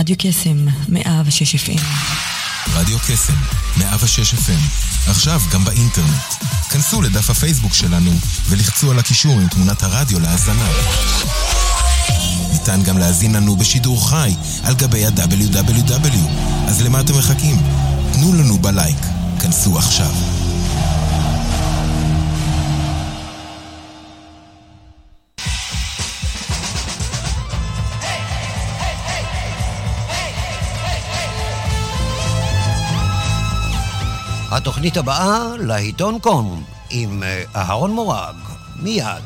רדיו קסם, 106 FM. רדיו קסם, 106 FM. עכשיו גם באינטרנט. כנסו לדף הפייסבוק שלנו ולחצו על הקישור עם תמונת הרדיו להאזנה. ניתן גם להאזין לנו בשידור חי על גבי ה-www. אז למה אתם מחכים? תנו לנו בלייק. כנסו עכשיו. התוכנית הבאה לעיתון קום עם אהרון מורג, מיד.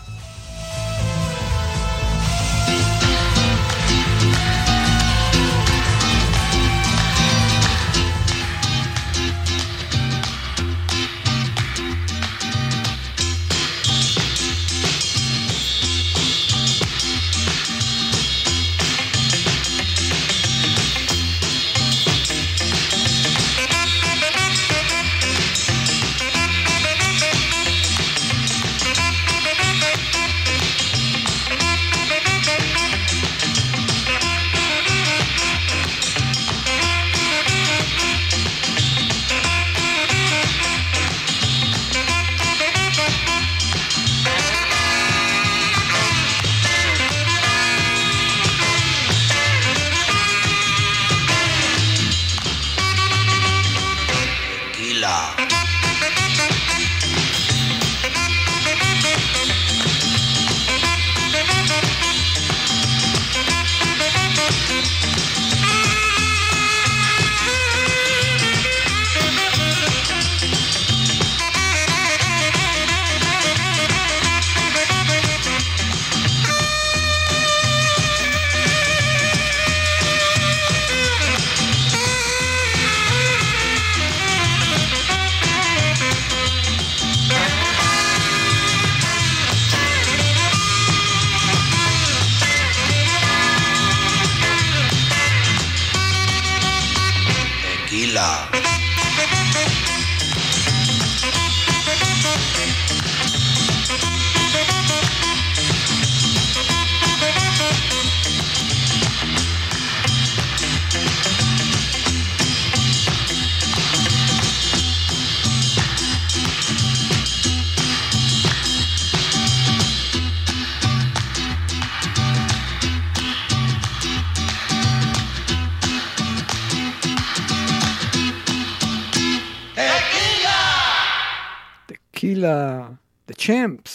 The Champs.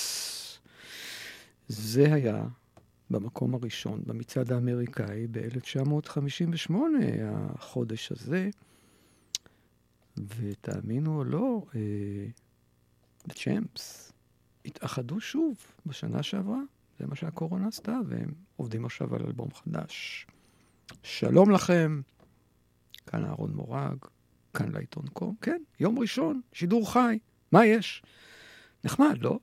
זה היה במקום הראשון במצעד האמריקאי ב-1958, החודש הזה. ותאמינו או לא, The Champs התאחדו שוב בשנה שעברה. זה מה שהקורונה עשתה, והם עובדים עכשיו על אלבום חדש. שלום לכם, כאן אהרון מורג, כאן לעיתון קום. כן, יום ראשון, שידור חי. מה יש? נחמד, לא?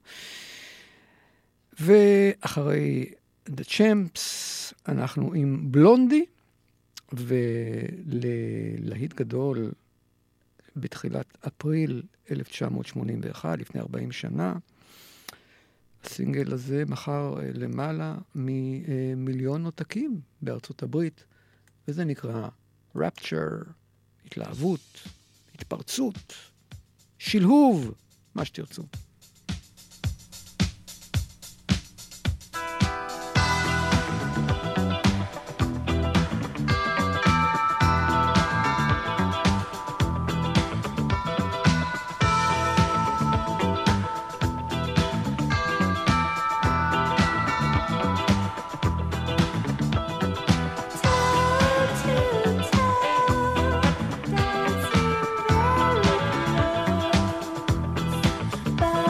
ואחרי The Champs אנחנו עם בלונדי, ולהיט גדול בתחילת אפריל 1981, לפני 40 שנה, הסינגל הזה מכר למעלה ממיליון עותקים בארצות הברית, וזה נקרא Rapture, התלהבות, התפרצות, שלהוב, מה שתרצו. Bye.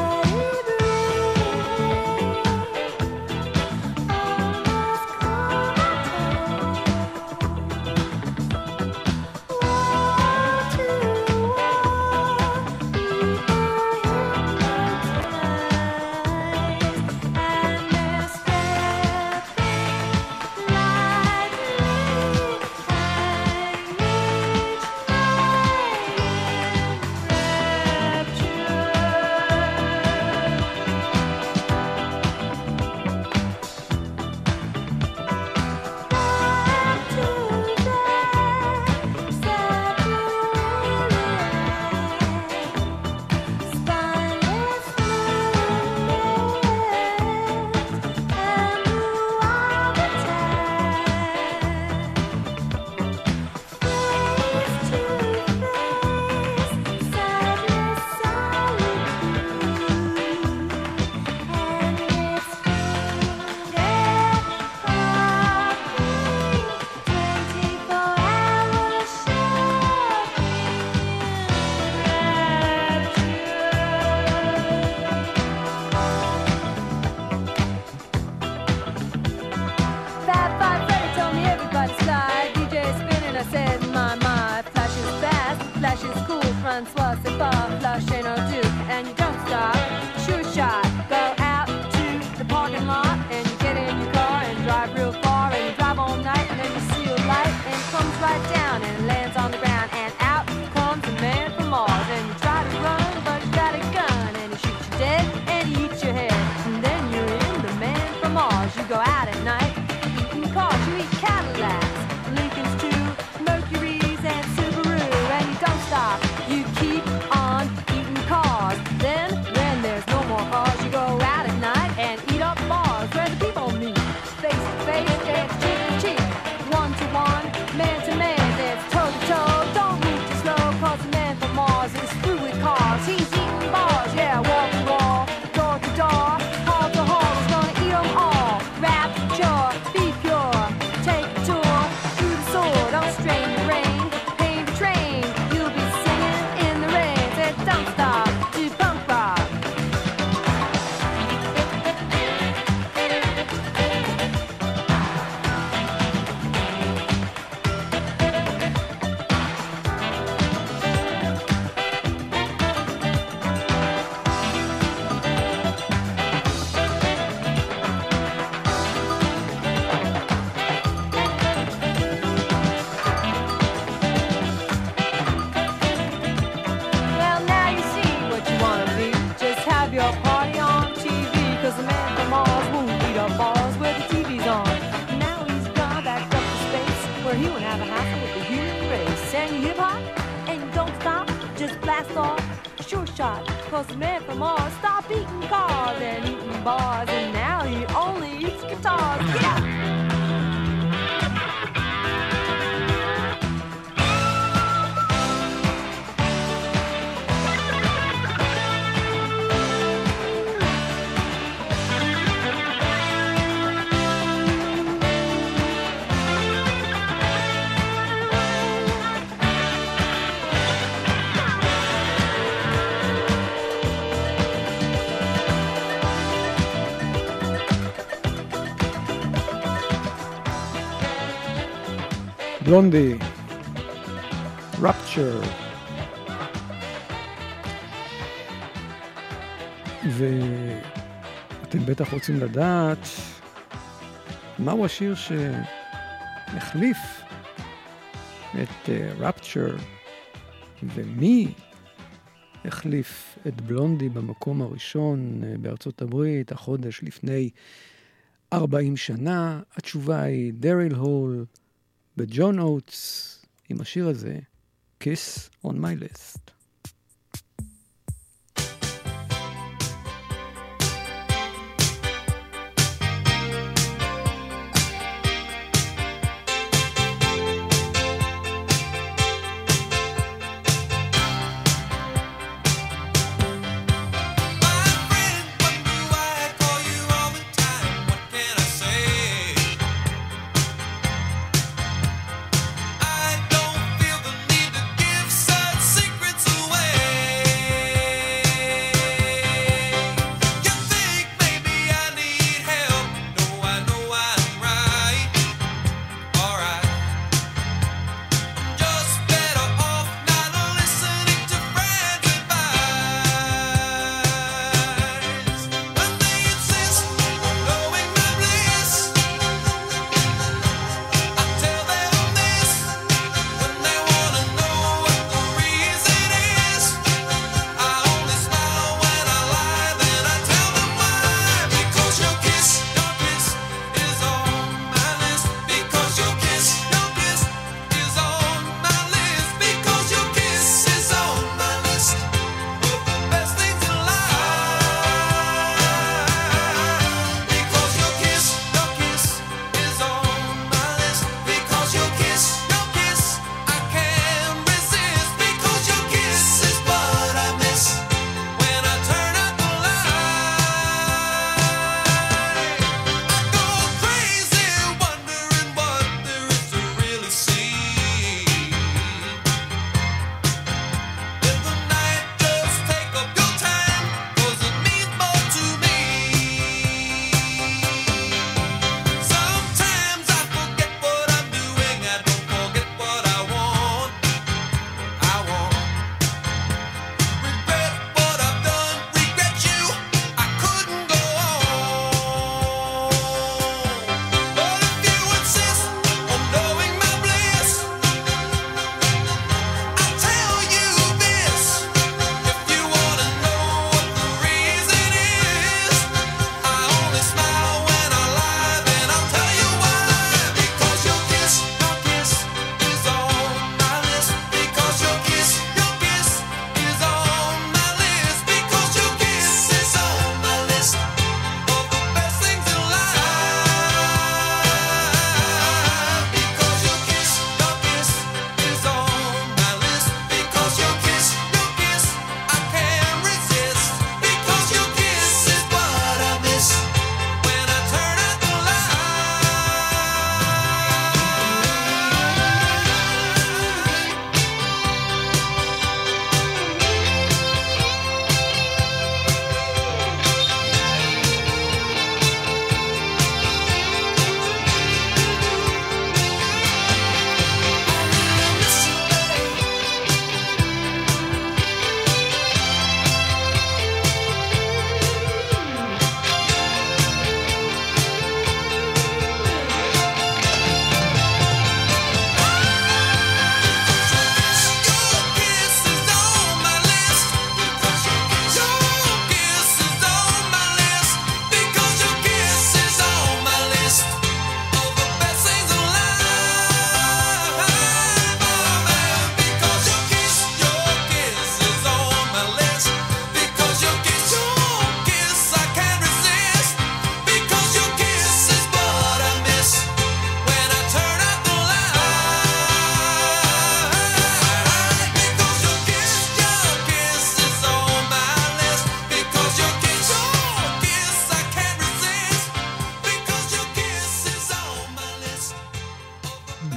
shot. 'Cause the man from Mars stopped eating cars and eating bars, and now he only eats guitars. Yeah! בלונדי, Rapture. ואתם בטח רוצים לדעת מהו השיר שהחליף את Rapture, ומי החליף את בלונדי במקום הראשון בארצות הברית החודש לפני 40 שנה. התשובה היא דריל הול בג'ון אוטס עם השיר הזה, Kiss on my list. Secrets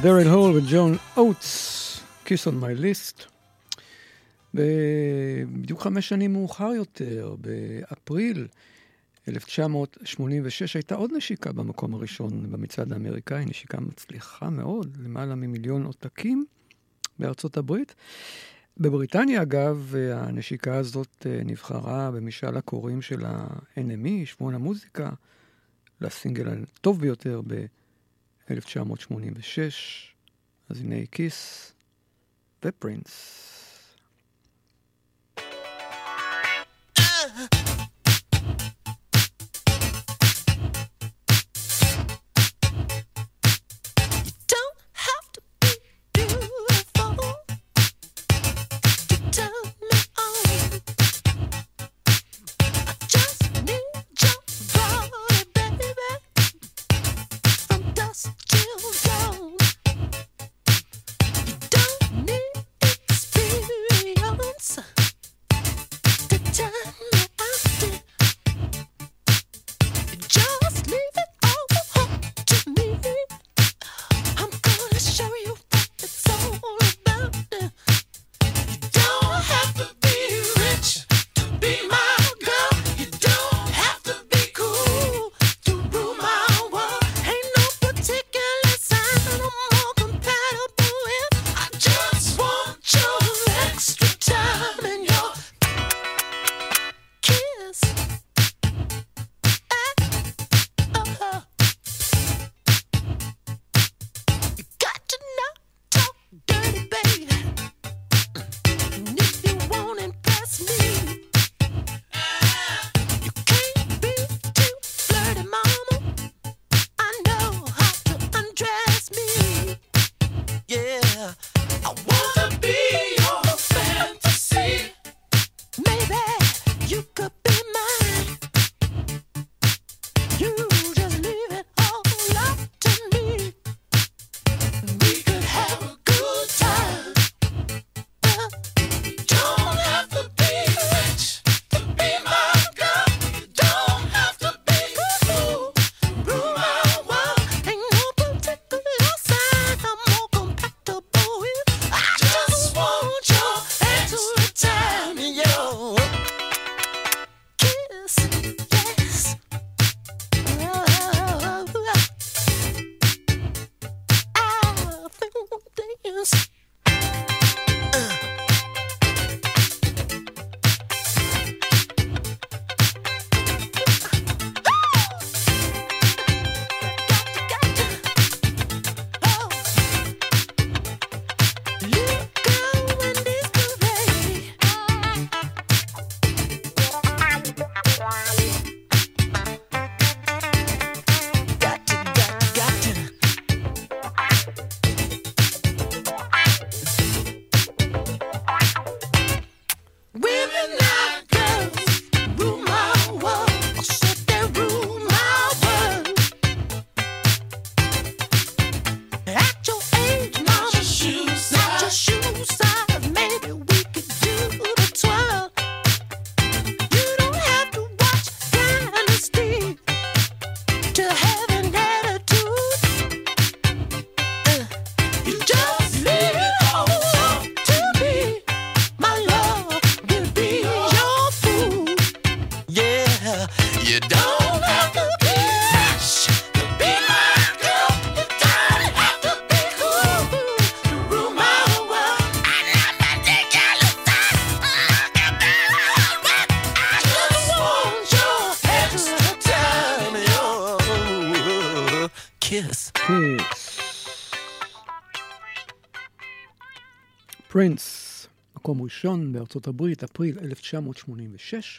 דרל הול וג'ון אוטס, Kiss on my list. בדיוק 5 שנים מאוחר יותר, באפריל 1986, הייתה עוד נשיקה במקום הראשון במצעד האמריקאי, נשיקה מצליחה מאוד, למעלה ממיליון עותקים בארצות הברית. בבריטניה, אגב, הנשיקה הזאת נבחרה במשאל הקוראים של ה-NME, שבועון המוזיקה, לסינגל הטוב ביותר ב-1986. אז הנה קיס ופרינס. פרינס, מקום ראשון בארצות הברית, אפריל 1986.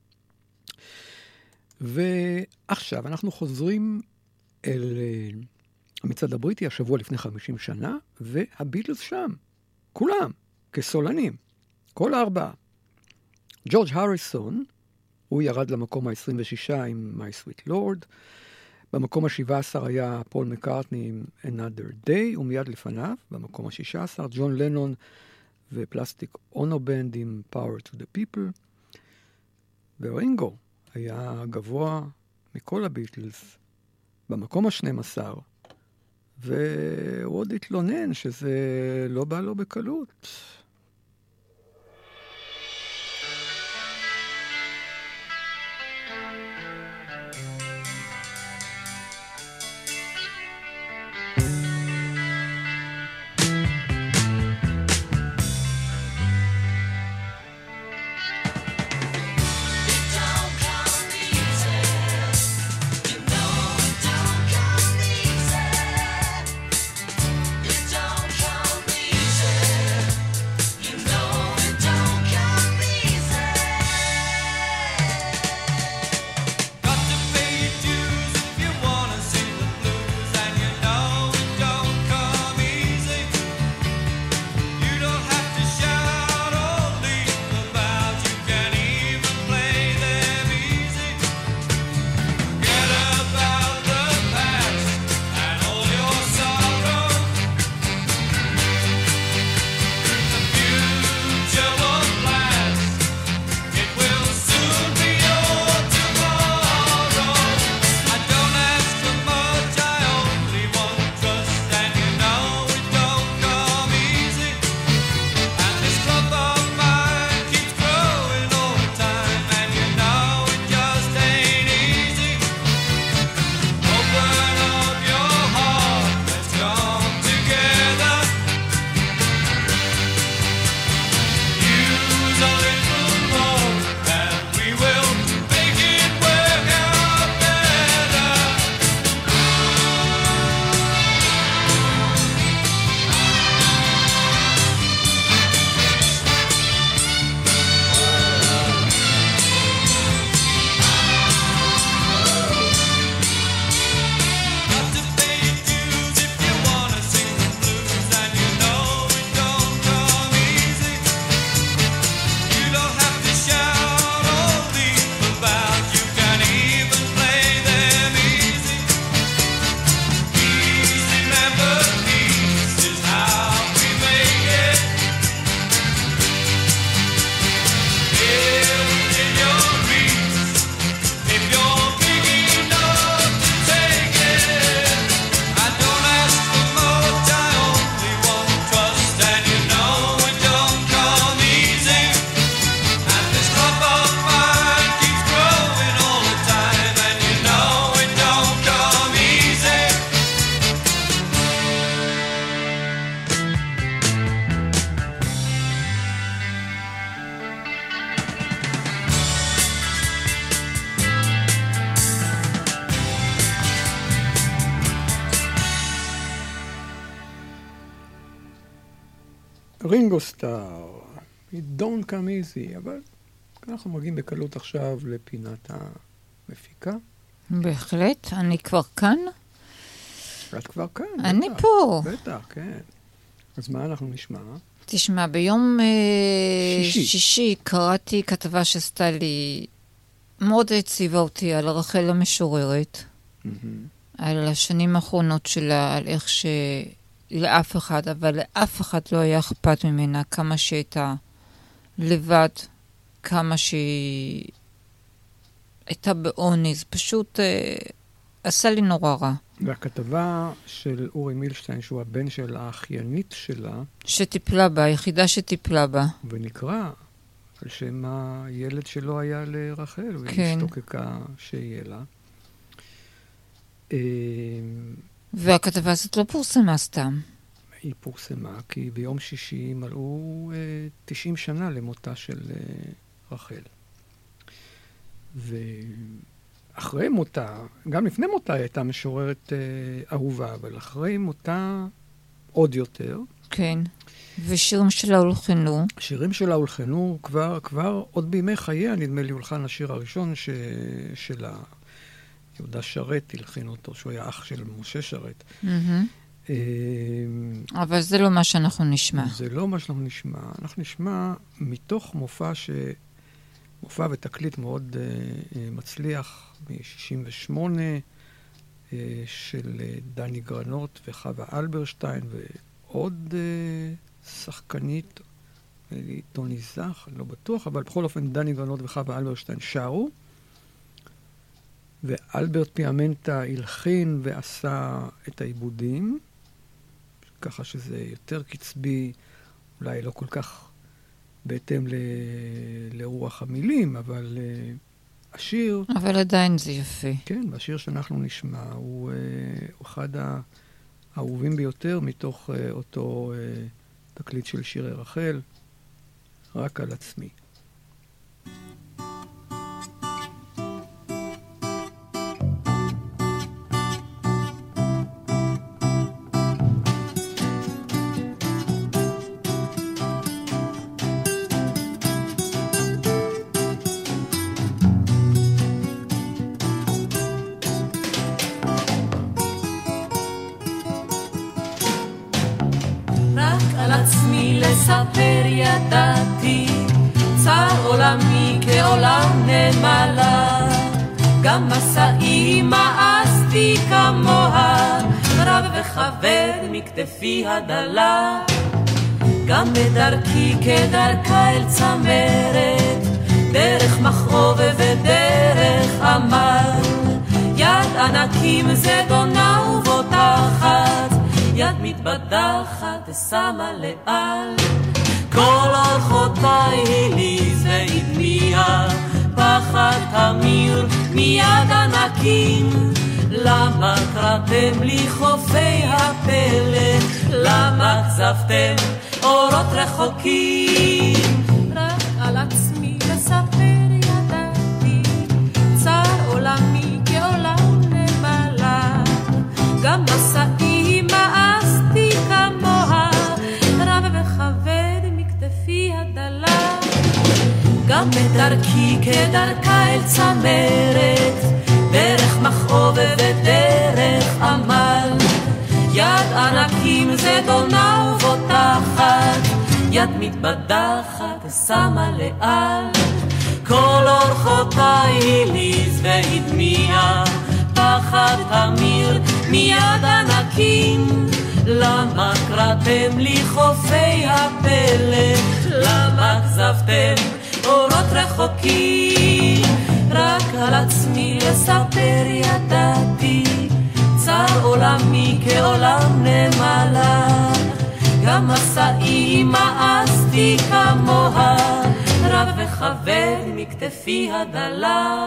ועכשיו אנחנו חוזרים אל המצעד הבריטי, השבוע לפני 50 שנה, והביטלס שם, כולם, כסולנים, כל 4. ג'ורג' הריסון, הוא ירד למקום ה-26 עם My Sweet Lord, במקום ה-17 היה פול מקארטני עם Another Day, ומיד לפניו, במקום ה-16, ג'ון לנון ופלסטיק אונובנד עם Power to the People, ורינגו היה גבוה מכל הביטלס, במקום ה-12, והוא עוד התלונן שזה לא בא לו בקלות. רינגו סטאר, It don't come easy, אבל אנחנו מגיעים בקלות עכשיו לפינת המפיקה. בהחלט, אני כבר כאן. את כבר כאן? אני בטח, פה. בטח, כן. אז מה אנחנו נשמע? תשמע, ביום שישי קראתי כתבה שעשתה לי, מאוד הציבה אותי על רחל המשוררת, על השנים האחרונות שלה, על איך לאף אחד, אבל לאף אחד לא היה אכפת ממנה, כמה שהייתה לבד, כמה שהיא הייתה בעוני, זה פשוט עשה לי נורא רע. והכתבה של אורי מילשטיין, שהוא הבן של האחיינית שלה, שטיפלה בה, היחידה שטיפלה בה. ונקרא על שם הילד שלו היה לרחל, כן. והשתוקקה שיהיה לה. והכתבה הזאת לא פורסמה סתם. היא פורסמה כי ביום שישי מלאו 90 שנה למותה של רחל. ואחרי מותה, גם לפני מותה היא הייתה משוררת אהובה, אבל אחרי מותה עוד יותר. כן. ושירים שלה הולחנו. שירים שלה הולחנו כבר עוד בימי חייה, נדמה לי הולחן השיר הראשון שלה. יהודה שרת הלחין אותו, שהוא היה אח של משה שרת. אבל זה לא מה שאנחנו נשמע. זה לא מה שאנחנו נשמע. אנחנו נשמע מתוך מופע ותקליט מאוד מצליח, מ-68, של דני גרנות וחווה אלברשטיין, ועוד שחקנית, טוני זך, לא בטוח, אבל בכל אופן דני גרנות וחווה אלברשטיין שרו. ואלברט פיאמנטה הלחין ועשה את העיבודים, ככה שזה יותר קצבי, אולי לא כל כך בהתאם לרוח המילים, אבל השיר... אבל עדיין זה יפה. כן, והשיר שאנחנו נשמע הוא אחד האהובים ביותר מתוך אותו תקליט של שירי רחל, רק על עצמי. לספר ידעתי, צר עולמי כעולם נמלה, גם מסעי מאסתי כמוה, רב וחבר מכתפי הדלה, גם בדרכי כדרכה אל צמרת, דרך מכאוב ודרך עמל, יד ענקים זדונה ובוטחת, יד מתבדחת שמה לאל, כל אורחותיי הליז והדמיע, פחד תמיר מיד ענקים, למה קראתם לי חופי הפלא, למה כזבתם אורות רחוקים, רק על עצמי לספר ידעתי, צר עולמי כעולם נמלה, גם מסעי מאסתי כמוה, רב וכבד מכתפי הדלה, גם בדרכי כדרכה אל צמרת, דרך מכאוב ודרך עמל, יד ענקים זדונה ובוטחת, יד מתבדחת שמה לאל, כל אורחותיי הליז והדמיע, פחד תמיר מיד ענקים, למה קראתם לי חופי הפלא, למה כזבתם אורות רחוקים, רק על עצמי לספר ידעתי, צר עולמי כעולם נמלה, גם מסעי מאסתי כמוה, רב וכבד מכתפי הדלה,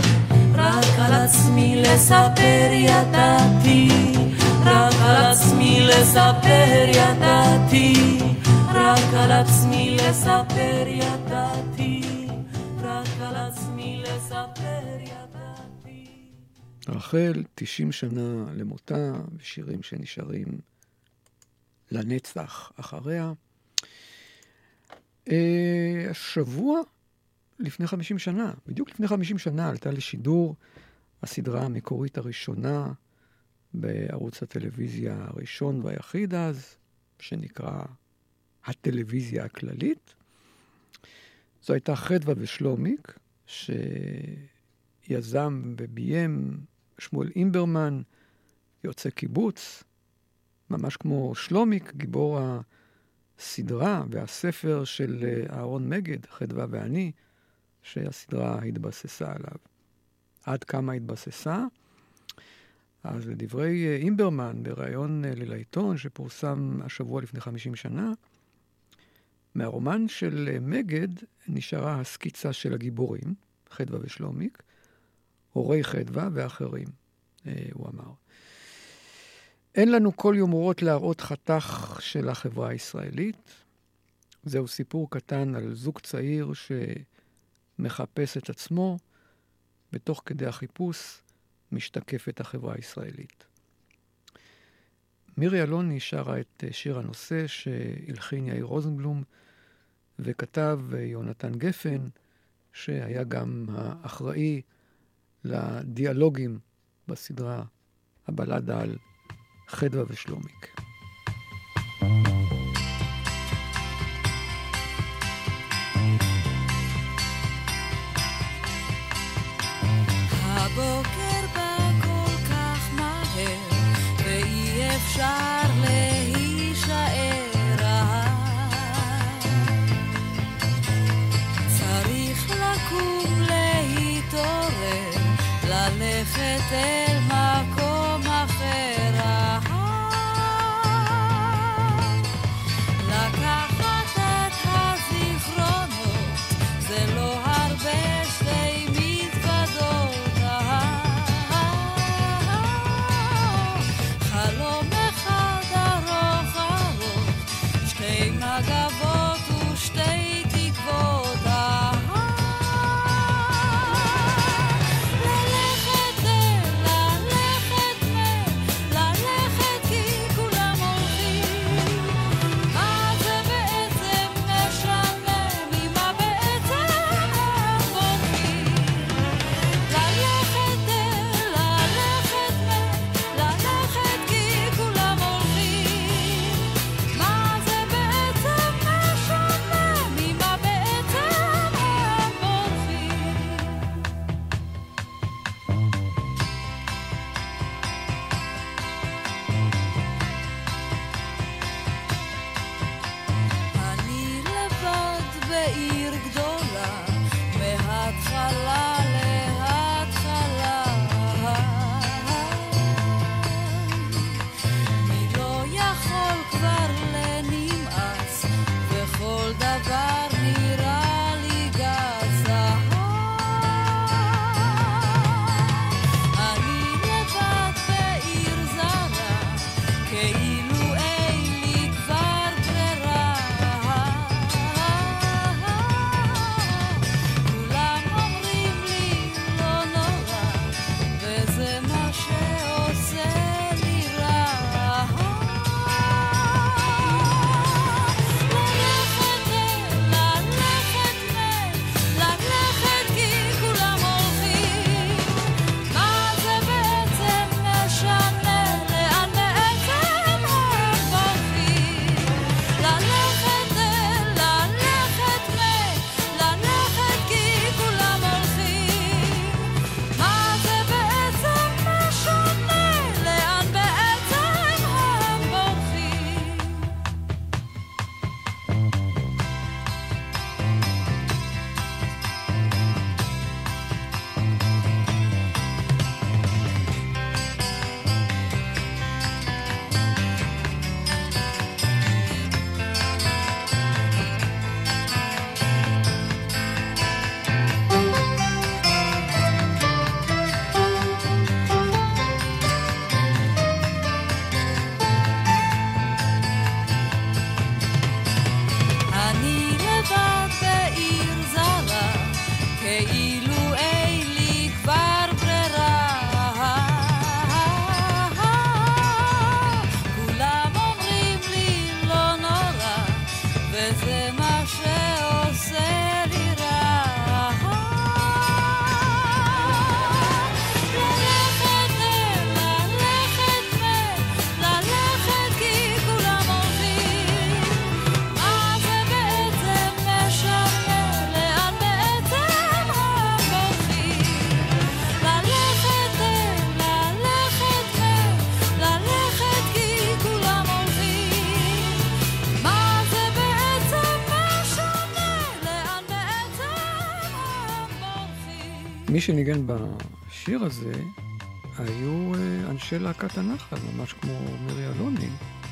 רק על עצמי לספר ידעתי, רק על עצמי לספר ידעתי, רק על עצמי לספר ידעתי, רק על עצמי לספר ידעתי. רחל, 90 שנה למותה, ושירים שנשארים לנצח אחריה. השבוע לפני 50 שנה, בדיוק לפני 50 שנה, עלתה לשידור הסדרה המקורית הראשונה בערוץ הטלוויזיה הראשון והיחיד אז, שנקרא הטלוויזיה הכללית. זו הייתה חדווה ושלומיק, שיזם וביים שמואל אימברמן, יוצא קיבוץ, ממש כמו שלומיק, גיבור הסדרה והספר של אהרון מגד, חדווה ואני, שהסדרה התבססה עליו. עד כמה התבססה? אז לדברי אימברמן, בראיון לעיתון שפורסם השבוע לפני 50 שנה, מהרומן של מגד נשארה הסקיצה של הגיבורים, חדווה ושלומיק, הורי חדווה ואחרים, הוא אמר. אין לנו כל יומרות להראות חתך של החברה הישראלית. זהו סיפור קטן על זוג צעיר שמחפש את עצמו, בתוך כדי החיפוש משתקפת החברה הישראלית. מירי אלוני שרה את שיר הנושא שהלחין יאיר רוזנבלום, וכתב יונתן גפן, שהיה גם האחראי לדיאלוגים בסדרה הבלדה על חדווה ושלומיק. הבוקר בא כל כך מהר ואי אפשר להישאר רעב, צריך לקום להתעורר, ללכת אל מקום אחר. לקחת את הזיכרונות, זה לא הרבה שתי מזוודות. חלום אחד ארוך ארוך, שתי מגבות ושתי תקוות. מי שניגן בשיר הזה היו אנשי להקת הנחל, ממש כמו מירי אלוני.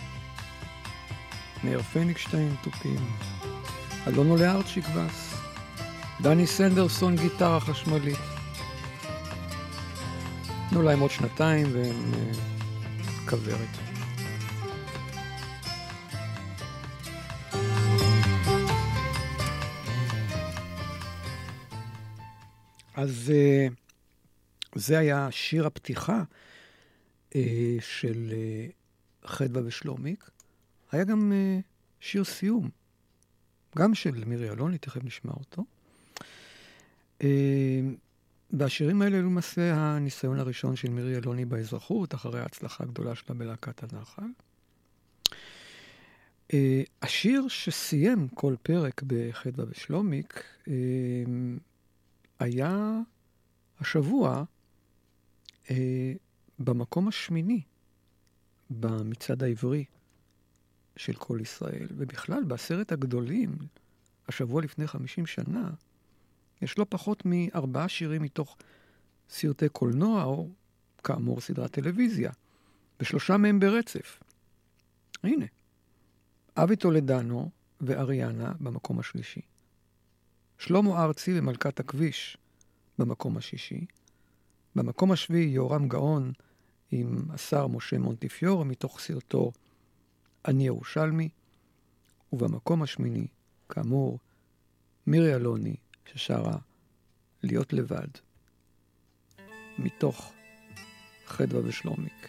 מאיר פניגשטיין, תופים, אלונו לארצ'יק בס, דני סנדרסון גיטרה חשמלית. תנו להם עוד שנתיים והם כברת. אז זה היה שיר הפתיחה של חדווה ושלומיק. היה גם שיר סיום, גם של מירי אלוני, תכף נשמע אותו. והשירים האלה היו למעשה הניסיון הראשון של מירי אלוני באזרחות, אחרי ההצלחה הגדולה שלה בלהקת הנחל. השיר שסיים כל פרק בחדווה ושלומיק היה השבוע במקום השמיני במצעד העברי של כל ישראל, ובכלל בעשרת הגדולים, השבוע לפני 50 שנה, יש לא פחות מ4 שירים מתוך סרטי קולנוע, או כאמור סדרת טלוויזיה, ב3 מהם ברצף. הנה, אבי טולדנו ואריאנה במקום השלישי. שלמה ארצי ומלכת הכביש במקום השישי. במקום השביעי יורם גאון עם השר משה מונטיפיורו מתוך סרטו אני ירושלמי. ובמקום השמיני, כאמור, מירי אלוני ששרה להיות לבד מתוך חדווה ושלומיק.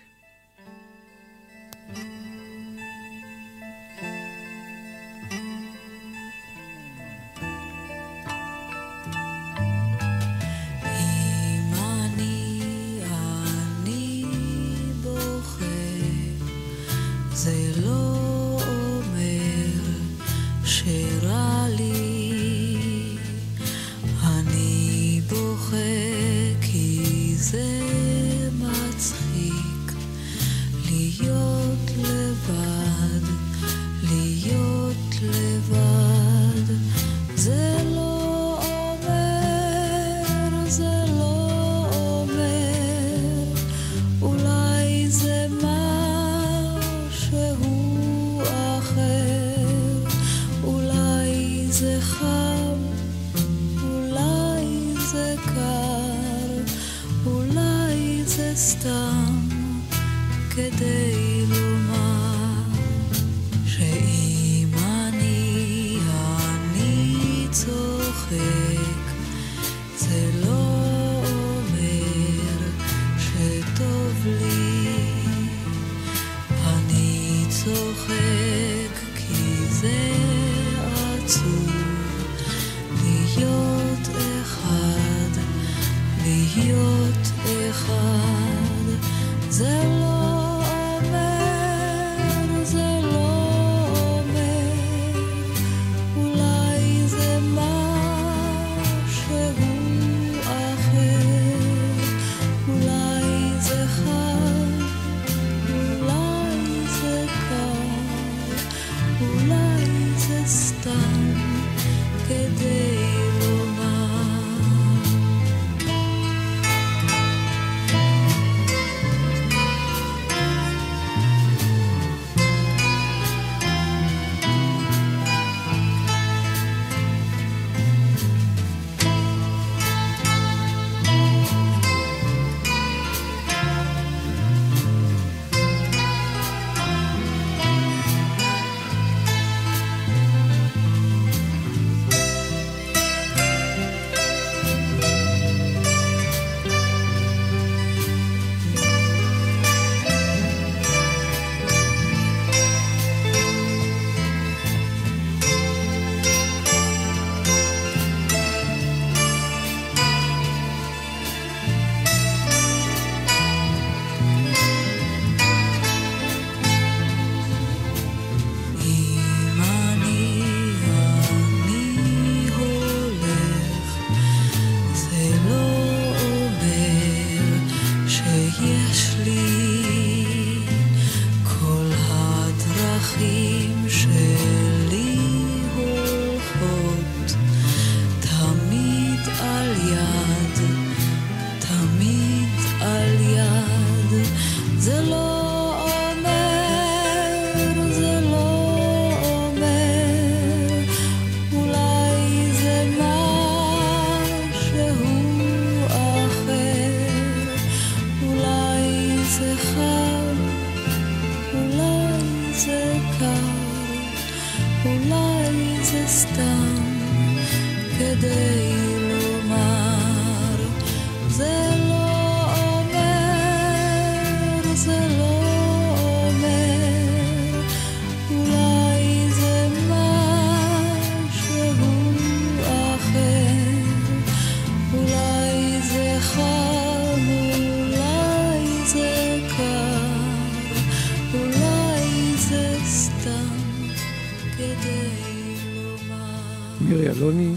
מירי אלוני,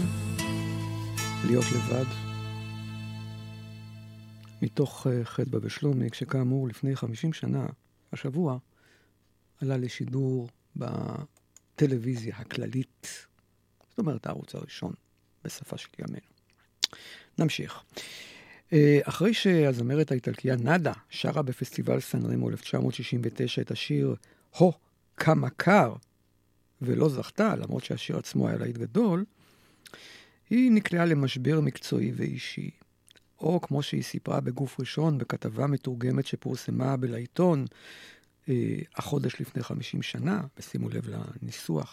להיות לבד, מתוך חדווה ושלומיק, שכאמור לפני 50 שנה, השבוע, עלה לשידור בטלוויזיה הכללית, זאת אומרת הערוץ הראשון, בשפה של ימינו. נמשיך. אחרי שהזמרת האיטלקיה נאדה שרה בפסטיבל סן רמו 1969 את השיר הו כמה קר, ולא זכתה, למרות שהשיר עצמו היה להיט גדול, היא נקלעה למשבר מקצועי ואישי. או כמו שהיא סיפרה בגוף ראשון, בכתבה מתורגמת שפורסמה בלעיתון, החודש לפני 50 שנה, ושימו לב לניסוח,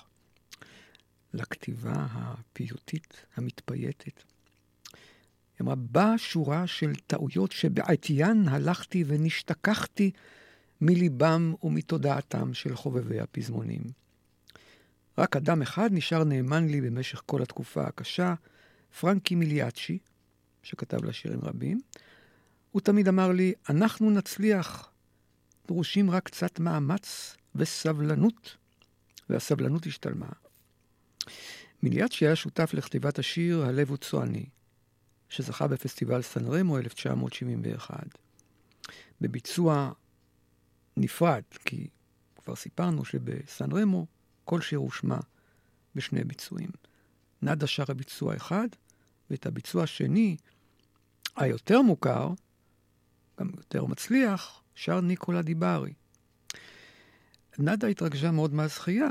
לכתיבה הפיוטית, המתפייטת. היא אמרה, באה שורה של טעויות שבעטיין הלכתי ונשתכחתי מליבם ומתודעתם של חובבי הפזמונים. רק אדם אחד נשאר נאמן לי במשך כל התקופה הקשה, פרנקי מיליאצ'י, שכתב לה שירים רבים. הוא תמיד אמר לי, אנחנו נצליח, דרושים רק קצת מאמץ וסבלנות, והסבלנות השתלמה. מיליאצ'י היה שותף לכתיבת השיר הלב הוא צועני, שזכה בפסטיבל סן רמו 1971. בביצוע נפרד, כי כבר סיפרנו שבסן רמו כל שיר הושמע בשני ביצועים. נאדה שרה ביצוע אחד, ואת הביצוע השני, היותר מוכר, גם יותר מצליח, שר ניקולה דיברי. נאדה התרגשה מאוד מהזכייה,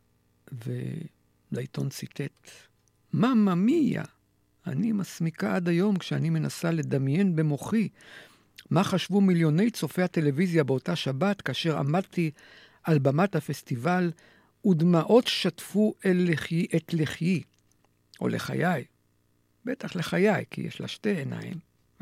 ולעיתון ציטט, ממא מיה, אני מסמיקה עד היום כשאני מנסה לדמיין במוחי מה חשבו מיליוני צופי הטלוויזיה באותה שבת כאשר עמדתי על במת הפסטיבל ודמעות שטפו את לחיי, או לחיי. בטח לחיי, כי יש לה שתי עיניים.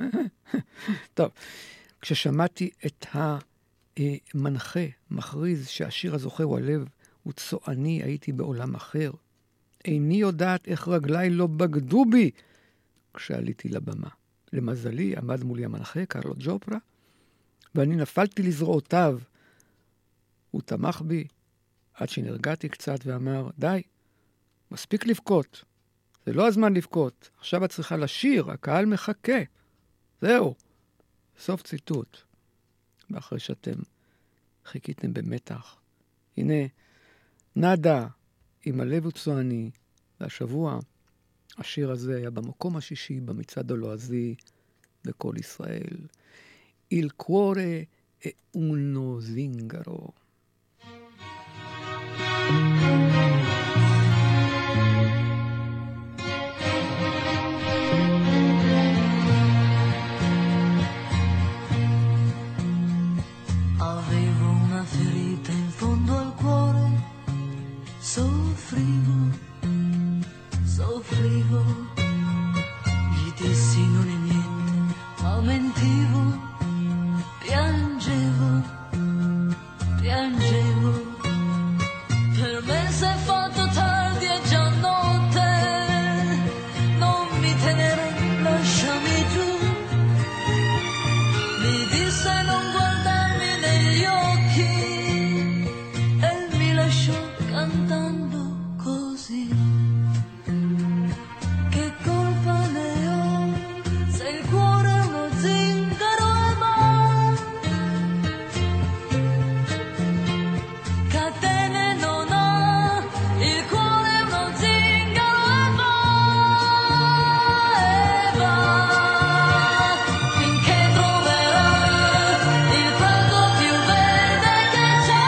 טוב, כששמעתי את המנחה מכריז שהשיר הזוכה הוא הלב הוא צועני, הייתי בעולם אחר. איני יודעת איך רגליי לא בגדו בי כשעליתי לבמה. למזלי עמד מולי המנחה, קרלו ג'ופרה, ואני נפלתי לזרועותיו. הוא תמך בי עד שנרגעתי קצת ואמר, די, מספיק לבכות. זה לא הזמן לבכות. עכשיו את צריכה לשיר, הקהל מחכה. זהו. סוף ציטוט. ואחרי שאתם חיכיתם במתח. הנה, נאדה עם הלב וצועני, והשבוע השיר הזה היה במקום השישי במצעד הלועזי בכל ישראל. Il cuore è uno zingaro. Avevo una ferita in fondo al cuore, soffrivo, gli dissi non è niente, ma mentivo, piangevo, per me si è fatto tardi e già notte, non mi tenere, lasciami tu, mi disse non guardarmi negli occhi e mi lasciò cantando così. Che colpa ne ho se il cuore è uno zingaro e va, catene non ha, il cuore è uno zingaro e va, finché troverà il prato più verde che c'è,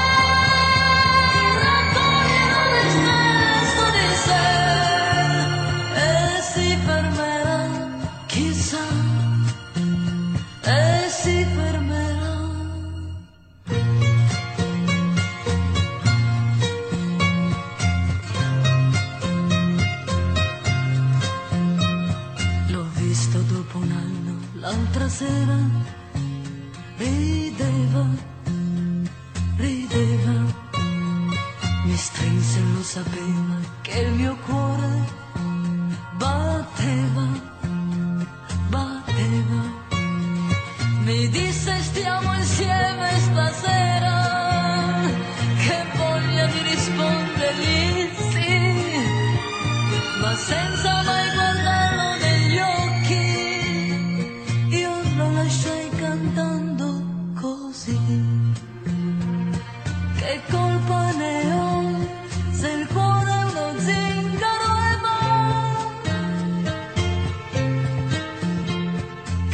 raccoglierà l'estesto di sé e si fermerà, chissà, e si fermerà. L'ho visto dopo un anno, l'altra sera, rideva, mi strinse e lo sapeva che il mio cuore batteva, mi disse stiamo insieme stasera, che voglia di rispondergli sì, ma senza mai guardarlo negli occhi, io lo lasciai cantando così. Che colpa ne ho se il cuore è uno zingaro e va,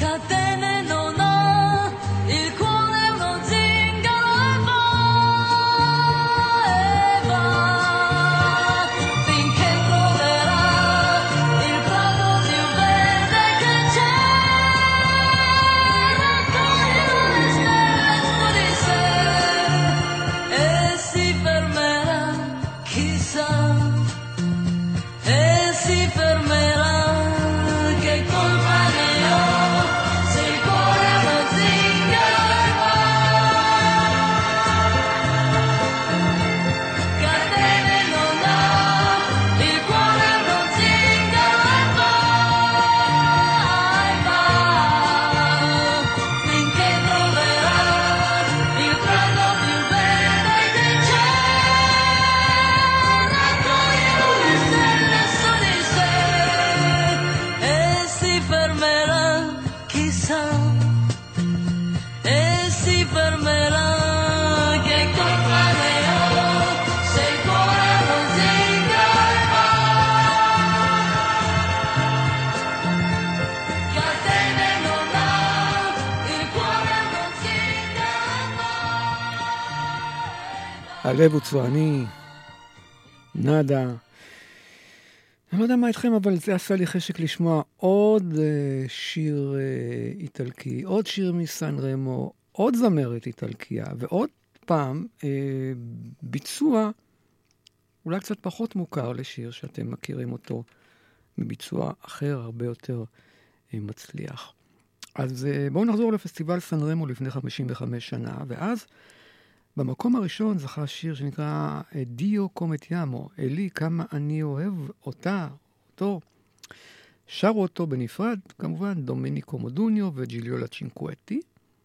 הלב הוא צועני, נדה. אני לא יודע מה איתכם, אבל זה עשה לי חשק לשמוע עוד שיר איטלקי, עוד שיר מסן רמו, עוד זמרת איטלקיה, ועוד פעם ביצוע אולי קצת פחות מוכר לשיר שאתם מכירים אותו מביצוע אחר, הרבה יותר מצליח. אז בואו נחזור לפסטיבל סן רמו לפני 55 שנה, ואז במקום הראשון זכה שיר שנקרא דיו קומט יאמו, אלי כמה אני אוהב אותה, אותו. שרו אותו בנפרד, כמובן, דומניקו מודוניו וג'יליולה צ'ינקואטי.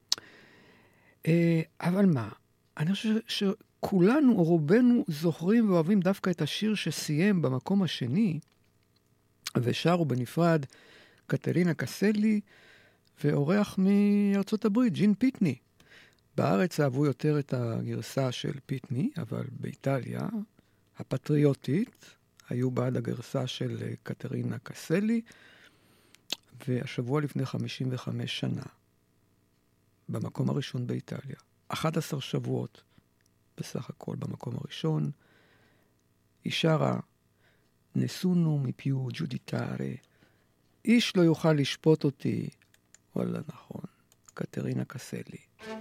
אבל מה? אני חושב שכולנו או רובנו זוכרים ואוהבים דווקא את השיר שסיים במקום השני, ושרו בנפרד קטרינה קסלי ואורח מארצות הברית, ג'ין פיטני. בארץ אהבו יותר את הגרסה של פיטני, אבל באיטליה הפטריוטית היו בעד הגרסה של קטרינה קסלי, והשבוע לפני 55 שנה, במקום הראשון באיטליה, 11 שבועות בסך הכל במקום הראשון, היא שרה נסונו מפיו ג'ודיטארה, איש לא יוכל לשפוט אותי, וואלה נכון, קטרינה קסלי.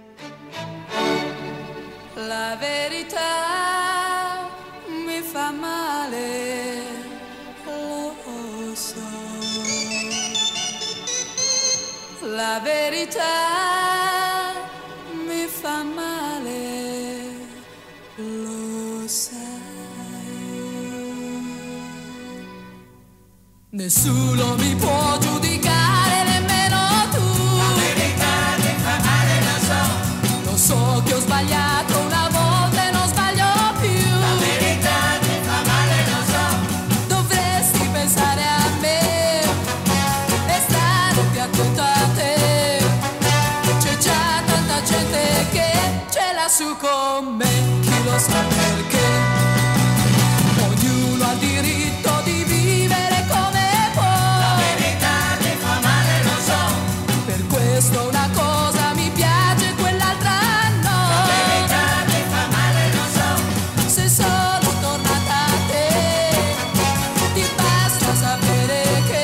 La verità mi fa male, lo so. La verità mi fa male, lo sai. Nessuno mi può giudicare, nemmeno tu. La verità mi fa male, lo so. Lo so che ho sbagliato una volta e non sbaglio più. La verità ti fa male, lo so. Dovresti pensare a me e stare più attento a te. C'è già tanta gente che ce l'ha su con me, chi lo sa perché. Ognuno ha diritto di vivere come può. La verità ti fa male, lo so. Per questo una cosa mi piace, quell'altra no. La verità ti fa male, lo so. Se sono tornata a te, ti basta sapere che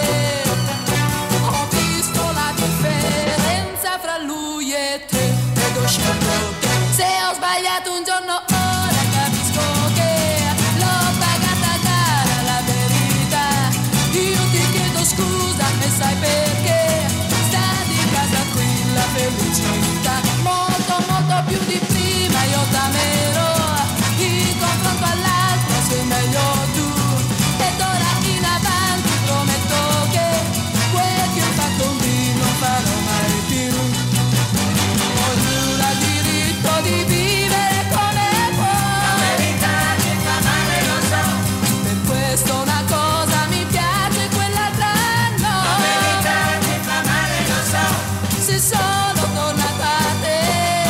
ho visto la differenza fra lui e te ed ho scelto te. Se ho sbagliato un giorno ora capisco che l'ho pagata cara la verità. Io ti chiedo scusa e sai perché. Sta di casa qui la felicità. Molto molto più di prima io t'amerò. In confronto all'altro sei meglio tu. Ed ora in avanti prometto che quel che ho fatto qui non farò mai più. Ognuno ha diritto di vivere come può. La verità ti fa male, lo so. Per questo una cosa mi piace, quell'altra no. La verità ti fa male, lo so. Se sono tornata a te,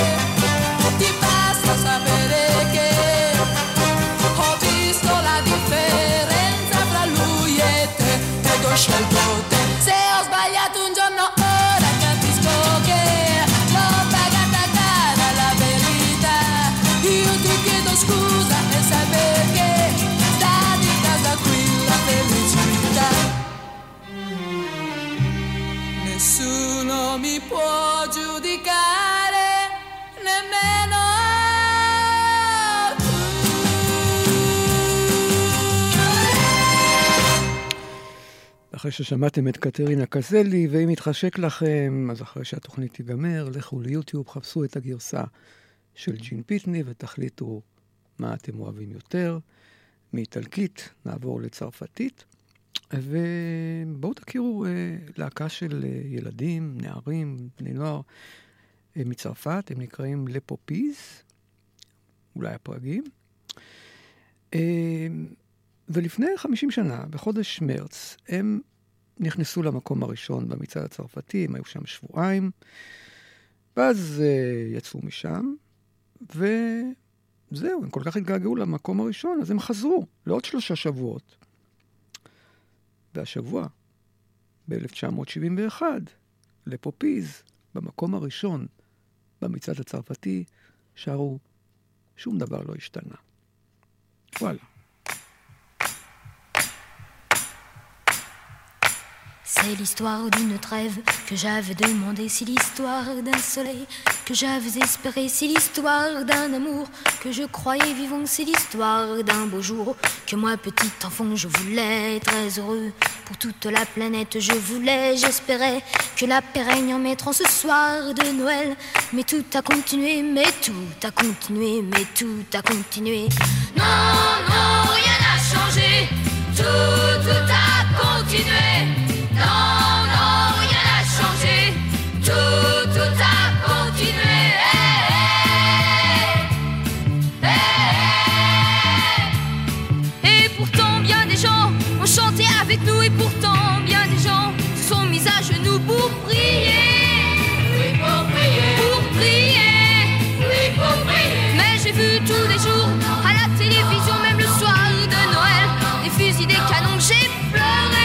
ti basta sapere che ho visto la differenza fra lui e te ed ho scelto te. Se ho sbagliato un giorno ora capisco che l'ho pagata cara la verità. Io ti chiedo scusa e sai perché. Sta di casa qui la felicità. Nessuno mi può giudicare, nemmeno tu. אחרי ששמעתם את קטרינה קסלי, ואם יתחשק לכם, אז אחרי שהתוכנית תיגמר, לכו ליוטיוב, חפשו את הגרסה של ג'ין פיטני, ותחליטו מה אתם אוהבים יותר. מאיטלקית נעבור לצרפתית, ובואו תכירו להקה של ילדים, נערים, בני נוער מצרפת, הם נקראים לפופיז, אולי הפרגים. ולפני 50 שנה, בחודש מרץ, הם נכנסו למקום הראשון במצעד הצרפתי, הם היו שם שבועיים, ואז יצאו משם, וזהו, הם כל כך התגעגעו למקום הראשון, אז הם חזרו לעוד 3 שבועות. והשבוע, ב-1971, לפופיז, במקום הראשון במצעד הצרפתי, שרו שום דבר לא השתנה. וואלה. C'est l'histoire d'une trêve que j'avais demandé, c'est l'histoire d'un soleil que j'avais espéré, c'est l'histoire d'un amour que je croyais vivant, c'est l'histoire d'un beau jour que moi petit enfant je voulais très heureux pour toute la planète, je voulais, j'espérais que la paix règne en mettant ce soir de Noël, mais tout a continué, mais tout a continué, mais tout a continué. Non, non, rien n'a changé, tout a continué. Non, non, rien n'a changé, tout a continué. Et pourtant bien des gens ont chanté avec nous, et pourtant bien des gens se sont mis à genoux pour prier. Oui, pour prier. Pour prier. Oui, pour prier. Mais j'ai vu tous les jours à la télévision, même le soir de Noël, des fusils, des canons, j'ai pleuré.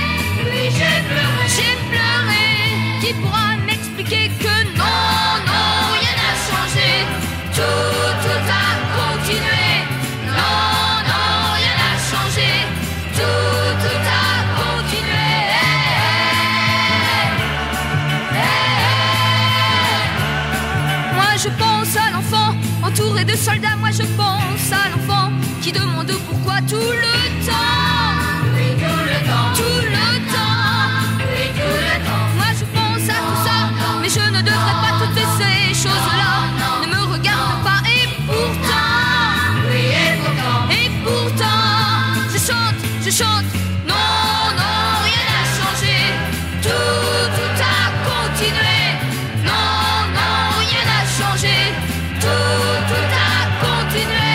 J'ai pleuré, qui pourra m'expliquer que non, non, rien n'a changé, tout a continué. Non, non, rien n'a changé, tout a continué. Moi je pense à l'enfant entouré de soldats, moi je pense à l'enfant qui demande pourquoi tout le temps. Oui, tout le temps. Tout le temps. Moi je pense à tout ça, mais je ne devrais pas toutes ces choses-là. Ne me regarde pas et pourtant, je chante, non, non, rien n'a changé, tout a continué. Non, non, rien n'a changé, tout a continué.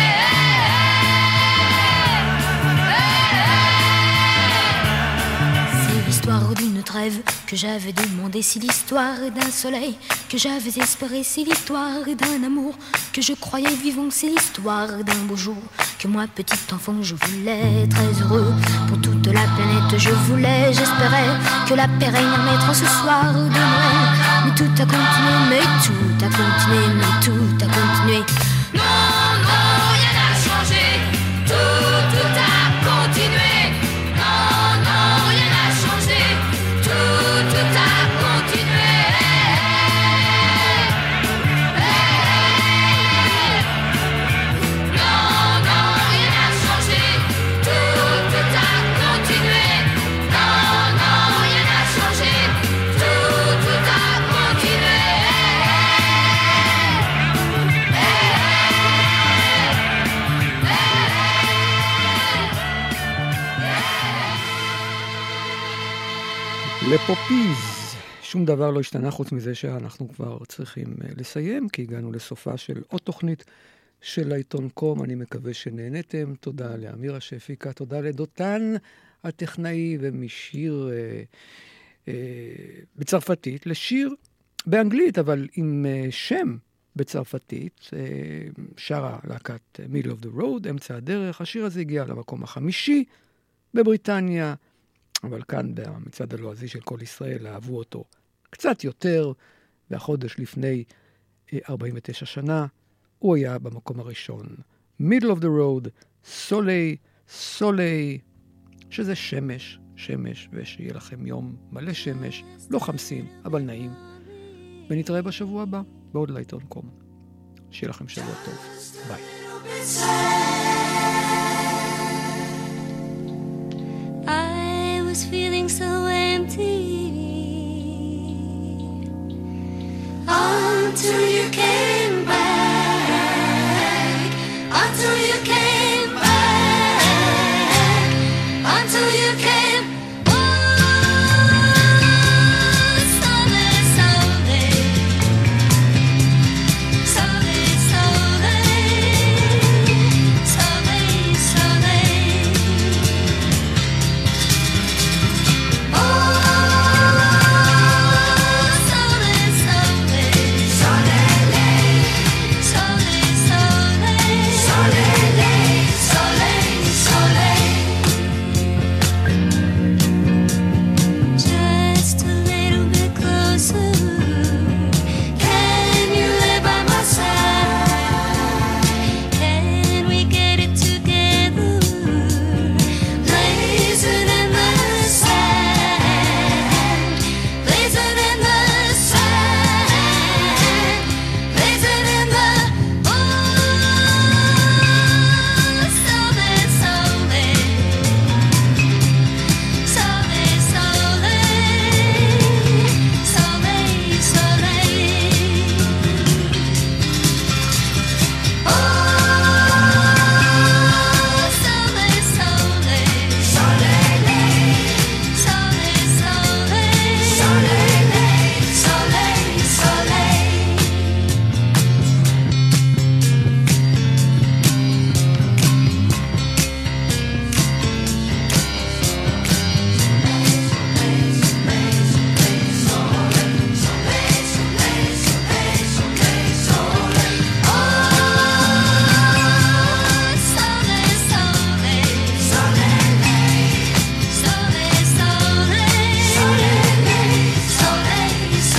C'est l'histoire d'une trêve que j'avais demandé, c'est l'histoire d'un soleil que j'avais espéré, c'est l'histoire d'un amour que je croyais vivant, c'est l'histoire d'un beau jour que moi petit enfant je voulais très heureux pour toute la planète, je voulais, j'espérais que la paix règne en mettant ce soir de Noël, mais tout a continué, mais tout a continué, mais tout a continué. Non, non, rien n'a changé, tout a continué. Non, non, rien n'a changé, tout a continué. Non, non, rien n'a changé, tout a continué. Non, non, rien n'a changé, tout a continué. לפופיז, שום דבר לא השתנה חוץ מזה שאנחנו כבר צריכים לסיים, כי הגענו לסופה של עוד תוכנית של העיתון קום. אני מקווה שנהנתם. תודה לאמירה שהפיקה, תודה לדותן הטכנאי, ומשיר בצרפתית לשיר באנגלית, אבל עם שם בצרפתית, שרה להקת Middle of the Road, אמצע הדרך. השיר הזה הגיע למקום החמישי בבריטניה, אבל כאן במצעד הלועזי של כל ישראל אהבו אותו קצת יותר, והחודש לפני 49 שנה הוא היה במקום הראשון. Middle of the Road, סולי, סולי, שזה שמש, שמש, ושיהיה לכם יום מלא שמש, לא חמסין, אבל נעים. ונתראה בשבוע הבא, בעוד לעיתון קום. שיהיה לכם שבוע טוב. ביי. I was feeling so empty until you came.